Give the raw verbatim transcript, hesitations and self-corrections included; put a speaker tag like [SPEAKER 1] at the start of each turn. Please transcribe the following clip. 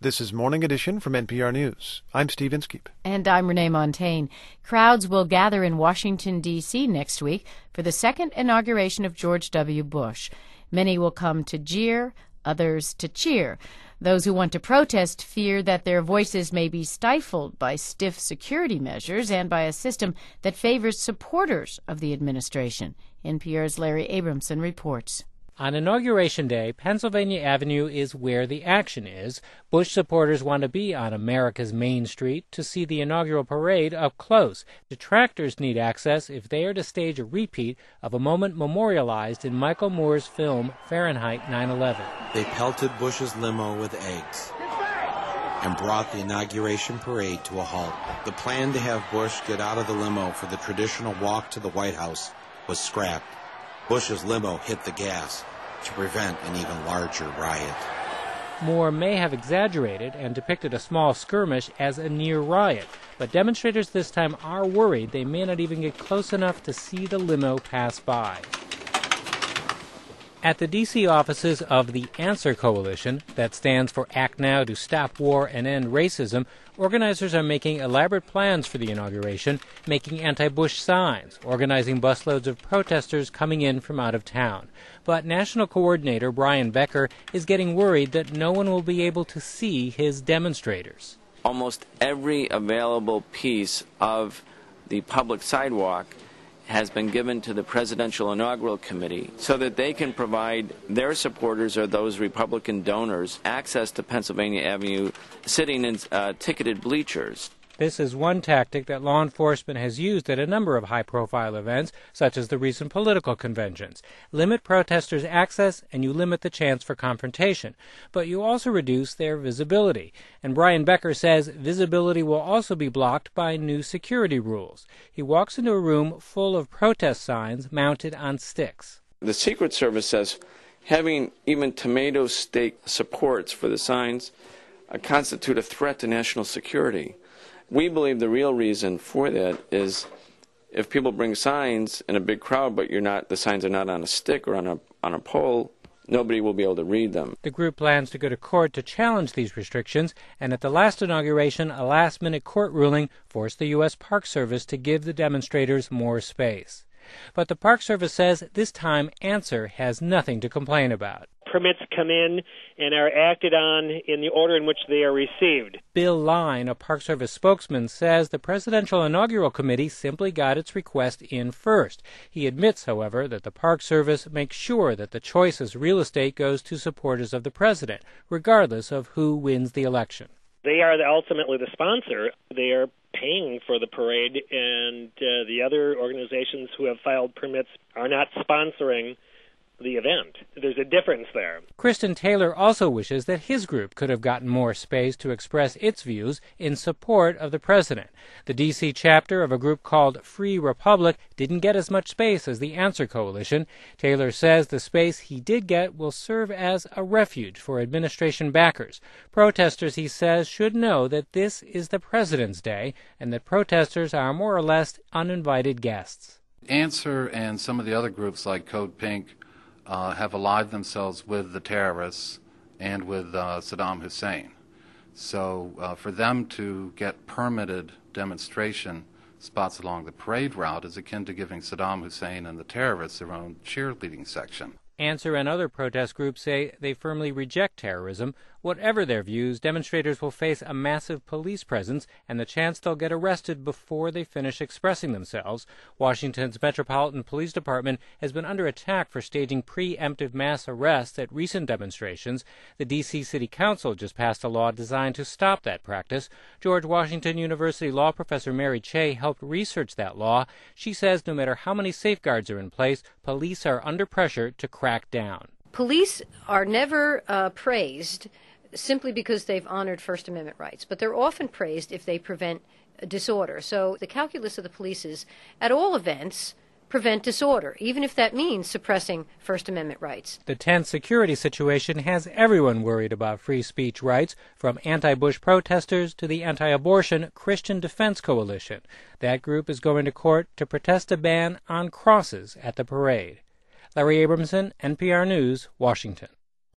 [SPEAKER 1] This is Morning Edition from N P R News. I'm Steve Inskeep.
[SPEAKER 2] And I'm Renee Montagne. Crowds will gather in Washington, D C next week for the second inauguration of George W. Bush. Many will come to jeer, others to cheer. Those who want to protest fear that their voices may be stifled by stiff security measures and by a system that favors supporters of the administration. N P R's Larry Abramson reports.
[SPEAKER 3] On Inauguration Day, Pennsylvania Avenue is where the action is. Bush supporters want to be on America's Main Street to see the inaugural parade up close. Detractors need access if they are to stage a repeat of a moment memorialized in Michael Moore's film Fahrenheit nine eleven.
[SPEAKER 4] They pelted Bush's limo with eggs and brought the inauguration parade to a halt. The plan to have Bush get out of the limo for the traditional walk to the White House was scrapped. Bush's limo hit the gas to prevent an even larger riot.
[SPEAKER 3] Moore may have exaggerated and depicted a small skirmish as a near riot, but demonstrators this time are worried they may not even get close enough to see the limo pass by. At the D C offices of the Answer Coalition, that stands for Act Now to Stop War and End Racism, organizers are making elaborate plans for the inauguration, making anti-Bush signs, organizing busloads of protesters coming in from out of town. But National Coordinator Brian Becker is getting worried that no one will be able to see his demonstrators.
[SPEAKER 5] Almost every available piece of the public sidewalk has been given to the Presidential Inaugural Committee so that they can provide their supporters or those Republican donors access to Pennsylvania Avenue sitting in uh, ticketed bleachers.
[SPEAKER 3] This is one tactic that law enforcement has used at a number of high-profile events, such as the recent political conventions. Limit protesters' access, and you limit the chance for confrontation. But you also reduce their visibility. And Brian Becker says visibility will also be blocked by new security rules. He walks into a room full of protest signs mounted on sticks.
[SPEAKER 5] The Secret Service says having even tomato stake supports for the signs uh, constitute a threat to national security. We believe the real reason for that is if people bring signs in a big crowd, but you're not, the signs are not on a stick or on a on a pole, nobody will be able to read them.
[SPEAKER 3] The group plans to go to court to challenge these restrictions, and at the last inauguration, a last-minute court ruling forced the U S Park Service to give the demonstrators more space. But the Park Service says this time Answer has nothing to complain about.
[SPEAKER 6] Permits come in and are acted on in the order in which they are received.
[SPEAKER 3] Bill Line, a Park Service spokesman, says the Presidential Inaugural Committee simply got its request in first. He admits, however, that the Park Service makes sure that the choice as real estate goes to supporters of the president, regardless of who wins the election.
[SPEAKER 6] They are ultimately the sponsor. They are paying for the parade, and uh, the other organizations who have filed permits are not sponsoring the event. There's a difference there.
[SPEAKER 3] Kristen Taylor also wishes that his group could have gotten more space to express its views in support of the president. The D C chapter of a group called Free Republic didn't get as much space as the Answer Coalition. Taylor says the space he did get will serve as a refuge for administration backers. Protesters, he says, should know that this is the president's day and that protesters are more or less uninvited guests.
[SPEAKER 7] Answer and some of the other groups like Code Pink Uh, have allied themselves with the terrorists and with uh, Saddam Hussein. So uh, for them to get permitted demonstration spots along the parade route is akin to giving Saddam Hussein and the terrorists their own cheerleading section.
[SPEAKER 3] Answer and other protest groups say they firmly reject terrorism. Whatever their views, demonstrators will face a massive police presence and the chance they'll get arrested before they finish expressing themselves. Washington's Metropolitan Police Department has been under attack for staging preemptive mass arrests at recent demonstrations. The D C City Council just passed a law designed to stop that practice. George Washington University law professor Mary Cheh helped research that law. She says no matter how many safeguards are in place, police are under pressure to crack down.
[SPEAKER 8] Police are never uh, praised simply because they've honored First Amendment rights, but they're often praised if they prevent disorder. So the calculus of the police is, at all events, prevent disorder, even if that means suppressing First Amendment rights.
[SPEAKER 3] The tense security situation has everyone worried about free speech rights, from anti-Bush protesters to the anti-abortion Christian Defense Coalition. That group is going to court to protest a ban on crosses at the parade. Larry Abramson, N P R News, Washington.